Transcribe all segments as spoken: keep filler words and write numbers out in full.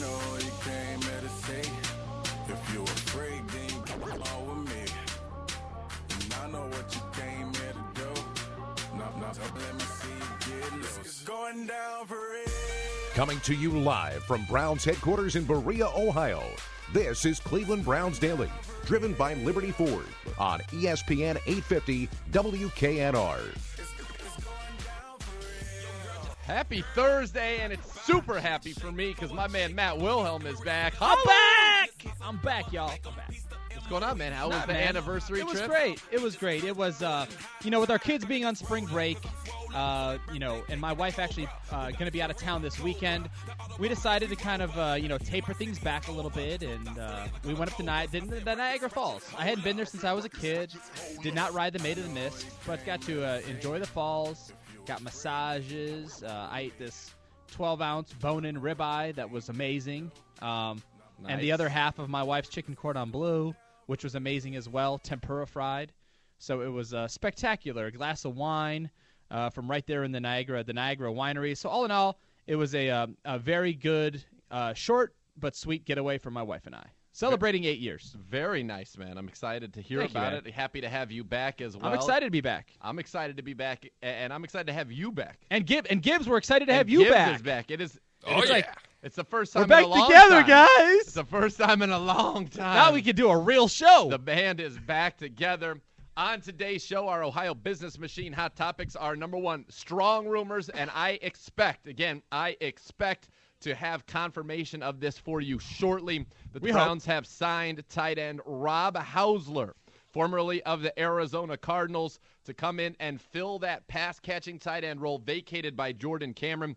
know you came here to see. If you're afraid, then you come on with me. And I know what you came here to do. No, no, so let me see you get loose. It's going down for real. Coming to you live from Browns headquarters in Berea, Ohio. This is Cleveland Browns Daily, driven by Liberty Ford on E S P N eight fifty W K N R. Happy Thursday, and it's super happy for me because my man Matt Wilhelm is back. I'm back! I'm back, y'all. I'm back. What's going on, man? How was Nah, the man. anniversary It trip? was great. It was great. It was, uh, you know, with our kids being on spring break, uh, you know, and my wife actually uh, going to be out of town this weekend, we decided to kind of, uh, you know, taper things back a little bit, and uh, we went up to Ni- the, the Niagara Falls. I hadn't been there since I was a kid, did not ride the Maid of the Mist, but got to uh, enjoy the falls, got massages. Uh, I ate this twelve-ounce bone-in ribeye that was amazing, um, Nice. and the other half of my wife's chicken cordon bleu, which was amazing as well, tempura fried. So it was uh, spectacular. A glass of wine uh, from right there in the Niagara, the Niagara Winery. So all in all, it was a, uh, a very good, uh, short but sweet getaway for my wife and I. Celebrating eight years. Very nice, man. I'm excited to hear Thank you, about man. it. Happy to have you back as well. I'm excited to be back. I'm excited to be back, and I'm excited to have you back. And Gib and Gibbs, we're excited to have And you Gibbs back. is back. It is. Oh, it's yeah. like it's the first time We're back in a long together, time. guys. It's the first time in a long time. Now we can do a real show. The band is back together. On today's show, our Ohio Business Machine hot topics are, number one, strong rumors, and I expect, again, I expect to have confirmation of this for you shortly. The We Browns have signed tight end Rob Hausler, formerly of the Arizona Cardinals, to come in and fill that pass-catching tight end role vacated by Jordan Cameron.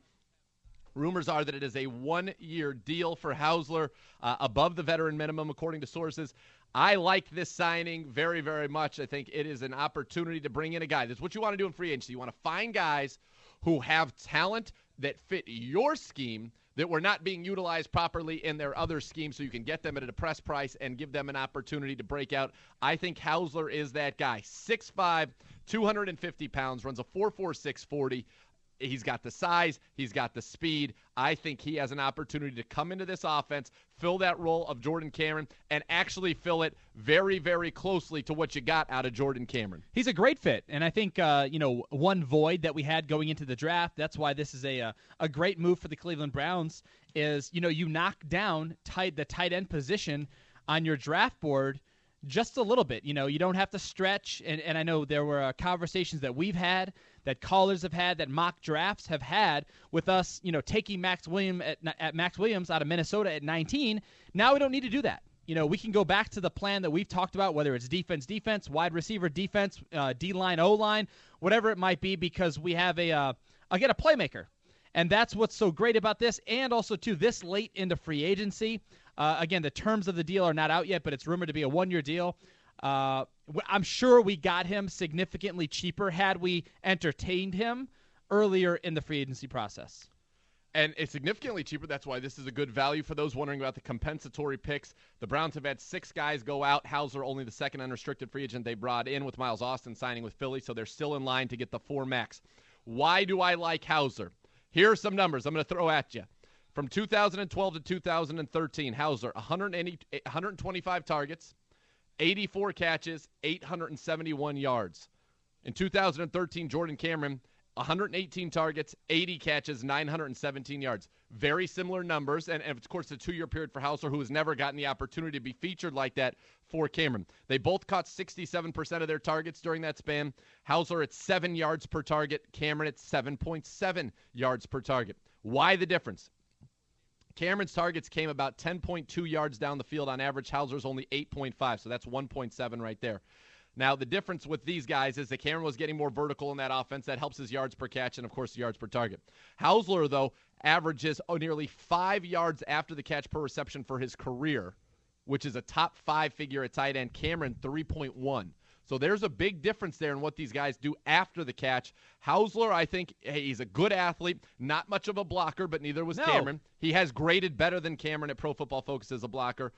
Rumors are that it is a one-year deal for Hausler, uh, above the veteran minimum, according to sources. I like this signing very, very much. I think it is an opportunity to bring in a guy. That's what you want to do in free agency. You want to find guys who have talent that fit your scheme that were not being utilized properly in their other schemes, so you can get them at a depressed price and give them an opportunity to break out. I think Hausler is that guy. six five, two hundred fifty pounds, runs a four four six forty. He's got the size. He's got the speed. I think he has an opportunity to come into this offense, fill that role of Jordan Cameron, and actually fill it very, very closely to what you got out of Jordan Cameron. He's a great fit, and I think uh, you know one void that we had going into the draft. That's why this is a a, a great move for the Cleveland Browns. Is you know you knock down tight the tight end position on your draft board just a little bit. You know you don't have to stretch, and, and I know there were uh, conversations that we've had, that callers have had, that mock drafts have had with us. You know taking Max Williams at, at Max Williams out of Minnesota at nineteen. Now we don't need to do that. You know, we can go back to the plan that we've talked about, whether it's defense, defense, wide receiver, defense, uh, D-line, O-line, whatever it might be, because we have a, uh, again, a playmaker. And that's what's so great about this. And also, too, this late into free agency, uh, again, the terms of the deal are not out yet, but it's rumored to be a one-year deal. Uh, I'm sure we got him significantly cheaper had we entertained him earlier in the free agency process. And it's significantly cheaper. That's why this is a good value for those wondering about the compensatory picks. The Browns have had six guys go out. Hausler only the second unrestricted free agent they brought in, with Miles Austin signing with Philly, so they're still in line to get the four max. Why do I like Hausler? Here are some numbers I'm going to throw at you. From two thousand twelve to two thousand thirteen, Hausler, one hundred eighty, one hundred twenty-five targets, eighty-four catches, eight hundred seventy-one yards. In two thousand thirteen, Jordan Cameron, one hundred eighteen targets, eighty catches, nine hundred seventeen yards. Very similar numbers, and, and of course, a two-year period for Hausler, who has never gotten the opportunity to be featured like that for Cameron. They both caught sixty-seven percent of their targets during that span. Hausler at seven yards per target, Cameron at seven point seven yards per target. Why the difference? Cameron's targets came about ten point two yards down the field on average. Hausler's only eight point five, so that's one point seven right there. Now, the difference with these guys is that Cameron was getting more vertical in that offense. That helps his yards per catch and, of course, yards per target. Hausler, though, averages oh, nearly five yards after the catch per reception for his career, which is a top five figure at tight end. Cameron, three point one. So there's a big difference there in what these guys do after the catch. Hausler, I think, hey, he's a good athlete, not much of a blocker, but neither was No. Cameron. He has graded better than Cameron at Pro Football Focus as a blocker.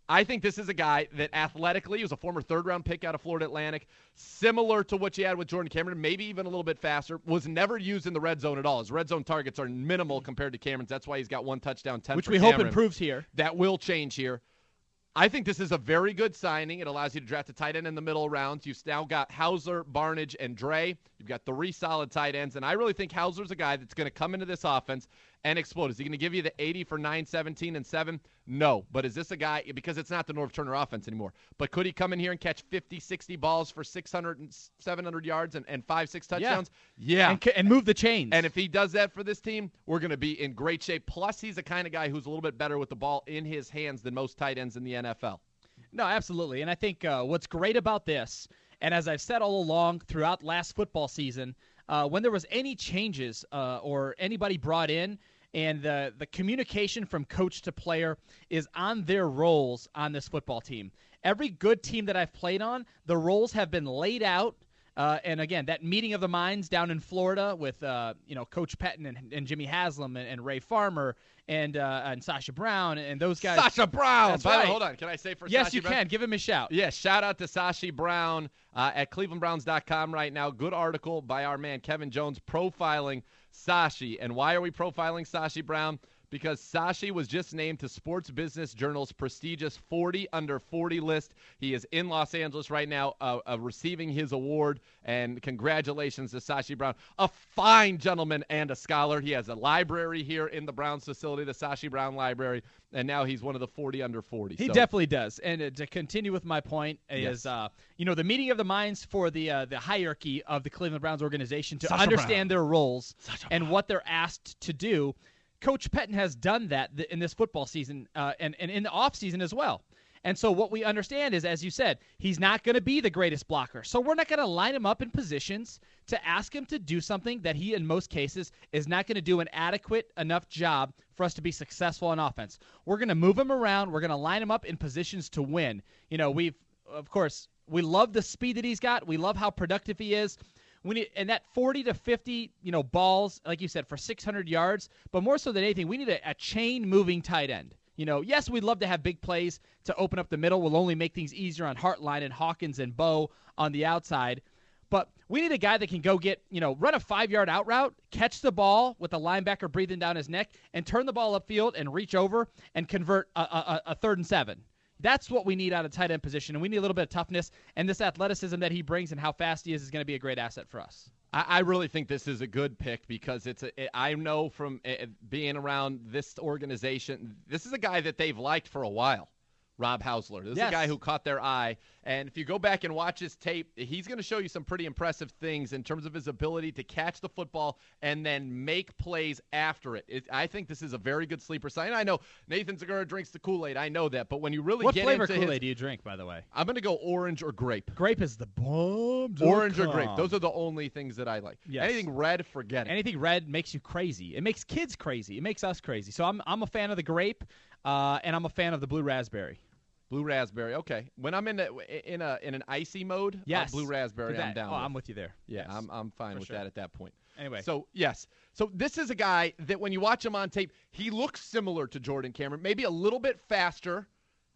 I think this is a guy that athletically, he was a former third-round pick out of Florida Atlantic, similar to what you had with Jordan Cameron, maybe even a little bit faster, was never used in the red zone at all. His red zone targets are minimal compared to Cameron's. That's why he's got one touchdown, ten Which for we Cameron. hope improves here. That will change here. I think this is a very good signing. It allows you to draft a tight end in the middle rounds. You've now got Hauser, Barnidge, and Dre. You've got three solid tight ends, and I really think Hauser's a guy that's going to come into this offense and explode. Is he going to give you the eighty for nine, seventeen, and seven? No. But is this a guy, because it's not the Norv Turner offense anymore, but could he come in here and catch fifty, sixty balls for six hundred and seven hundred yards and, and five, six touchdowns? Yeah. yeah. And, and move the chains. And if he does that for this team, we're going to be in great shape. Plus, he's the kind of guy who's a little bit better with the ball in his hands than most tight ends in the N F L. No, absolutely. And I think uh, what's great about this, and as I've said all along throughout last football season, uh, when there was any changes uh, or anybody brought in, and the, the communication from coach to player is on their roles on this football team. Every good team that I've played on, the roles have been laid out. Uh, and again, that meeting of the minds down in Florida with uh, you know Coach Pettin and, and Jimmy Haslam and, and Ray Farmer and uh, and Sasha Brown and those guys. Sasha Brown. That's By the way, right. hold on. Can I say for yes, Sashi you Brown? can. Give him a shout. Yeah, shout out to Sashi Brown uh, at cleveland browns dot com right now. Good article by our man Kevin Jones profiling Sashi. And why are we profiling Sashi Brown? Because Sashi was just named to Sports Business Journal's prestigious forty under forty list. He is in Los Angeles right now uh, uh, receiving his award, and congratulations to Sashi Brown, a fine gentleman and a scholar. He has a library here in the Browns facility, the Sashi Brown Library, and now he's one of the forty under forty. He so. definitely does. And uh, to continue with my point is, Yes. uh, you know, the meeting of the minds for the uh, the hierarchy of the Cleveland Browns organization to Sacha understand Brown. their roles Sacha and Brown. what they're asked to do. Coach Pettin has done that th- in this football season uh, and, and in the offseason as well. And so what we understand is, as you said, he's not going to be the greatest blocker. So we're not going to line him up in positions to ask him to do something that he, in most cases, is not going to do an adequate enough job for us to be successful on offense. We're going to move him around. We're going to line him up in positions to win. You know, we've, of course, we love the speed that he's got. We love how productive he is. We need, and that forty to fifty, you know, balls, like you said, for six hundred yards. But more so than anything, we need a, a chain-moving tight end. You know, yes, we'd love to have big plays to open up the middle. We'll only make things easier on Hartline and Hawkins and Bo on the outside. But we need a guy that can go get, you know, run a five-yard out route, catch the ball with the linebacker breathing down his neck, and turn the ball upfield and reach over and convert a, a, a third and seven. That's what we need out of tight end position, and we need a little bit of toughness, and this athleticism that he brings and how fast he is is going to be a great asset for us. I, I really think this is a good pick because it's a, it, I know from uh, being around this organization, this is a guy that they've liked for a while. Rob Hausler. This Yes. is a guy who caught their eye. And if you go back and watch his tape, he's going to show you some pretty impressive things in terms of his ability to catch the football and then make plays after it. it I think this is a very good sleeper sign. I know Nathan Segura drinks the Kool-Aid. I know that. But when you really What get flavor into Kool-Aid his, do you drink, by the way? I'm going to go orange or grape. Grape is the bomb. Orange or grape. Those are the only things that I like. Yes. Anything red, forget it. Anything red makes you crazy. It makes kids crazy. It makes us crazy. So I'm I'm a fan of the grape, uh, and I'm a fan of the blue raspberry. Blue raspberry. Okay. When I'm in a, in a in an icy mode, Yes. uh, blue raspberry, That- I'm down. Oh, with. I'm with you there. Yeah, Yes. I'm I'm fine For with sure. that at that point. Anyway. So, yes. So this is a guy that when you watch him on tape, he looks similar to Jordan Cameron, maybe a little bit faster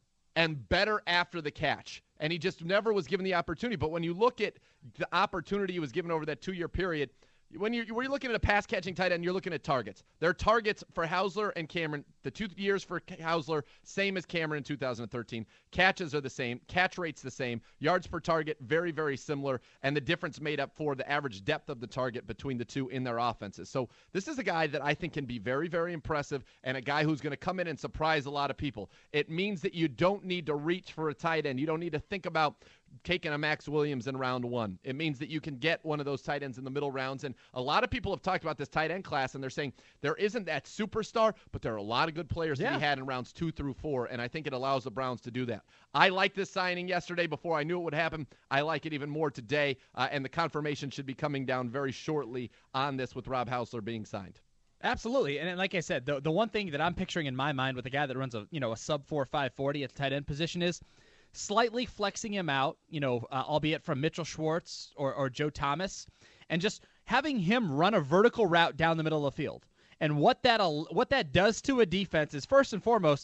and better after the catch. And he just never was given the opportunity. But when you look at the opportunity he was given over that two-year period, when you're, when you're looking at a pass-catching tight end, you're looking at targets. Their targets for Hausler and Cameron, the two years for Hausler, same as Cameron in two thousand thirteen. Catches are the same. Catch rate's the same. Yards per target, very, very similar. And the difference made up for the average depth of the target between the two in their offenses. So this is a guy that I think can be very, very impressive and a guy who's going to come in and surprise a lot of people. It means that you don't need to reach for a tight end. You don't need to think about taking a Max Williams in round one. It means that you can get one of those tight ends in the middle rounds. And a lot of people have talked about this tight end class, and they're saying there isn't that superstar, but there are a lot of good players Yeah. to be had in rounds two through four, and I think it allows the Browns to do that. I liked this signing yesterday before I knew it would happen. I like it even more today, uh, and the confirmation should be coming down very shortly on this with Rob Hausler being signed. Absolutely, and like I said, the the one thing that I'm picturing in my mind with a guy that runs a you know a sub four five forty at the tight end position is slightly flexing him out, you know, uh, albeit from Mitchell Schwartz or, or Joe Thomas, and just having him run a vertical route down the middle of the field. And what that what that does to a defense is, first and foremost,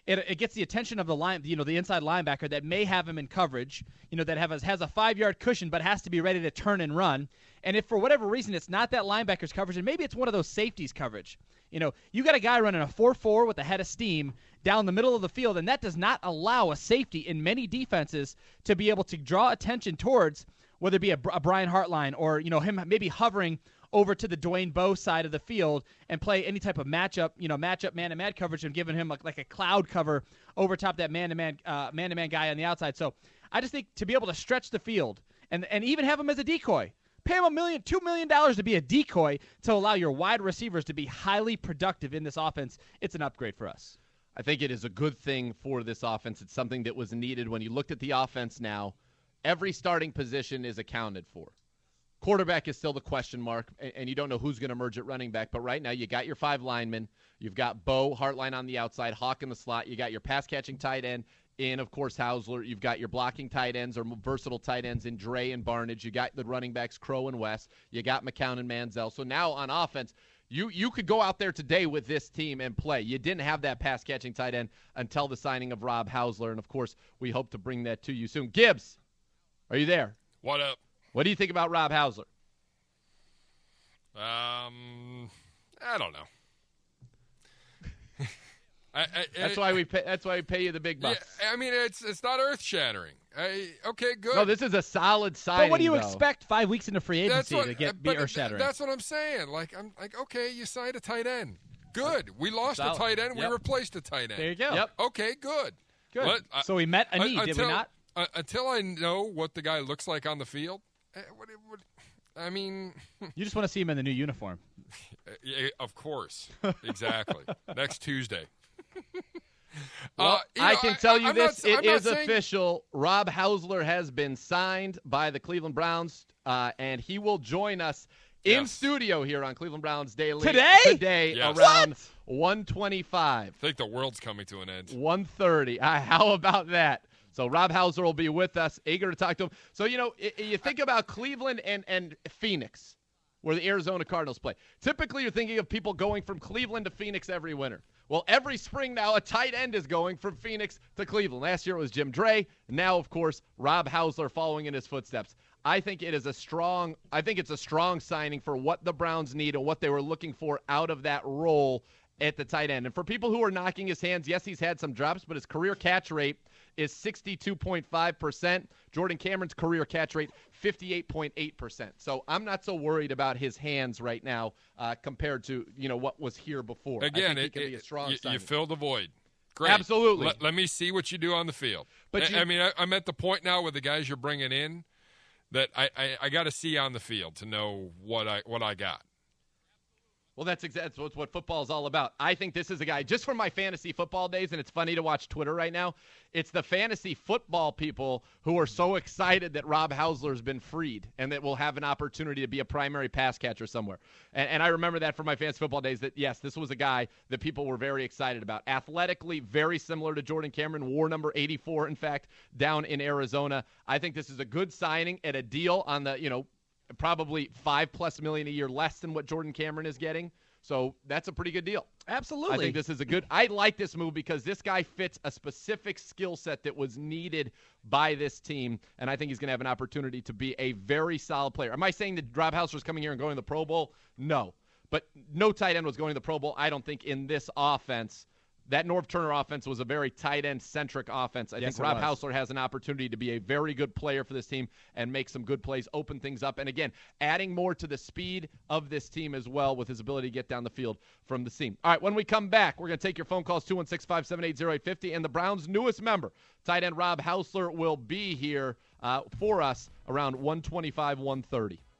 it, it gets the attention of the line, you know, the inside linebacker that may have him in coverage, you know, that have a, has a five-yard cushion but has to be ready to turn and run. And if for whatever reason it's not that linebacker's coverage, and maybe it's one of those safeties coverage, you know, you got a guy running a four four with a head of steam down the middle of the field, and that does not allow a safety in many defenses to be able to draw attention towards, whether it be a, a Brian Hartline or, you know, him maybe hovering over to the Dwayne Bowe side of the field and play any type of matchup, you know, matchup man-to-man coverage and giving him like, like a cloud cover over top that man-to-man uh, man-to-man guy on the outside. So I just think to be able to stretch the field and and even have him as a decoy, pay him a million, two million dollars to be a decoy to allow your wide receivers to be highly productive in this offense. It's an upgrade for us. I think it is a good thing for this offense. It's something that was needed. When you looked at the offense now, every starting position is accounted for. Quarterback is still the question mark, and you don't know who's going to emerge at running back. But right now, you got your five linemen. You've got Bowe, Hartline on the outside, Hawk in the slot. You got your pass-catching tight end in, of course, Hausler. You've got your blocking tight ends or versatile tight ends in Dre and Barnage. You got the running backs, Crow and West. You got McCown and Manziel. So now on offense, you you could go out there today with this team and play. You didn't have that pass-catching tight end until the signing of Rob Hausler, and, of course, we hope to bring that to you soon. Gibbs, are you there? What up? What do you think about Rob Hausler? Um, I don't know. I, I, that's I, why we pay. That's why we pay you the big bucks. Yeah, I mean, it's it's not earth shattering. I, okay, good. No, this is a solid signing. But what do you though. expect five weeks into free agency what, to get but be earth shattering? That's what I'm saying. Like I'm like, okay, you signed a tight end. Good. We lost solid. a tight end. Yep. We replaced a tight end. There you go. Yep. Okay, good. Good. Let, I, so we met a need, uh, did until, we not? Uh, until I know what the guy looks like on the field, uh, what, what, I mean, You just want to see him in the new uniform. uh, of course, exactly. Next Tuesday. Well, uh, you I know, can tell I, you I'm this: not, it I'm is not saying, official. Rob Hausler has been signed by the Cleveland Browns, uh, and he will join us in Yes. studio here on Cleveland Browns Daily Today? Today Yes. around one twenty-five, I think the world's coming to an end. one thirty. Uh, how about that? So Rob Hausler will be with us, eager to talk to him. So, you know, I- you think about Cleveland and, and Phoenix, where the Arizona Cardinals play. Typically, you're thinking of people going from Cleveland to Phoenix every winter. Well, every spring now, a tight end is going from Phoenix to Cleveland. Last year it was Jim Dre. Now, of course, Rob Hausler following in his footsteps. I think it is a strong – I think it's a strong signing for what the Browns need and what they were looking for out of that role at the tight end. And for people who are knocking his hands, yes, he's had some drops, but his career catch rate is sixty-two point five percent. Jordan Cameron's career catch rate, fifty-eight point eight percent. So I'm not so worried about his hands right now uh, compared to, you know, what was here before. Again, I think he it, can it, be a strong you, signing. you fill the void. Great. Absolutely. Let, let me see what you do on the field. But I, you- I mean, I, I'm at the point now with the guys you're bringing in that I, I, I got to see on the field to know what I what I got. Well, that's exactly what football is all about. I think this is a guy, just from my fantasy football days, and it's funny to watch Twitter right now, it's the fantasy football people who are so excited that Rob Hausler's been freed and that we'll have an opportunity to be a primary pass catcher somewhere. And, and I remember that from my fantasy football days that, yes, this was a guy that people were very excited about. Athletically, very similar to Jordan Cameron, war number eighty-four, in fact, down in Arizona. I think this is a good signing at a deal on the, you know, probably five plus million a year less than what Jordan Cameron is getting. So that's a pretty good deal. Absolutely. I think this is a good – I like this move because this guy fits a specific skill set that was needed by this team, and I think he's going to have an opportunity to be a very solid player. Am I saying that Rob Hausler's coming here and going to the Pro Bowl? No. But no tight end was going to the Pro Bowl, I don't think, in this offense. That Norv Turner offense was a very tight end-centric offense. I Yes, think Rob it was. Hausler has an opportunity to be a very good player for this team and make some good plays, open things up. And, again, adding more to the speed of this team as well with his ability to get down the field from the seam. All right, when we come back, we're going to take your phone calls, two one six, five seven eight, zero eight five zero. And the Browns' newest member, tight end Rob Hausler, will be here uh, for us around one twenty-five, one thirty.